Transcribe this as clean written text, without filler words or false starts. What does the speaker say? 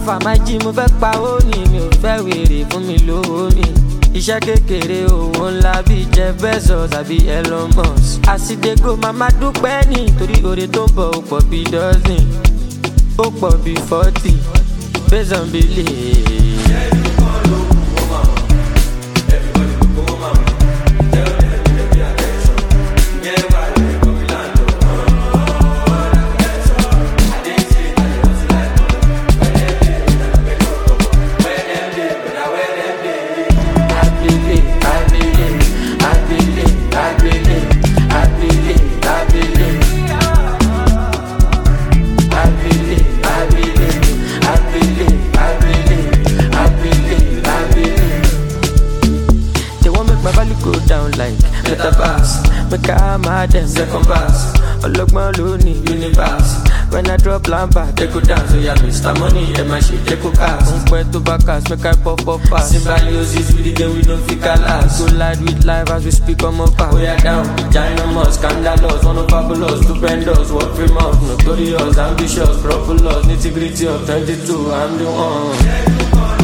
Alpha máa jí mo fẹ́ pa ó ní mi ò fẹ́ wèrè fún mi lówó mi. Iṣẹ́ kékeré owó ńlá bíi Jeff Bezos àbí Elon Musk. Àsìdégò màmá dúpẹ́ nítorí oore tó ń bọ̀ ó pọ̀ bíi dozen. Ó pọ̀ bíi 40 based on belief. Go down like metaverse. Make I mad them second pass. Ologban loni universe. When I drop lampa, they go down. So yeah, Mr. Money, and my shit, they go cast. Unque to backers, make I pop fast. Symbiosis with the game, we don't feel last. Go light with life as we speak on my path. We are down, ginormous, scandalous, one of fabulous, stupendous, work famous, notorious, ambitious, proper nitty gritty of 22, I'm the one.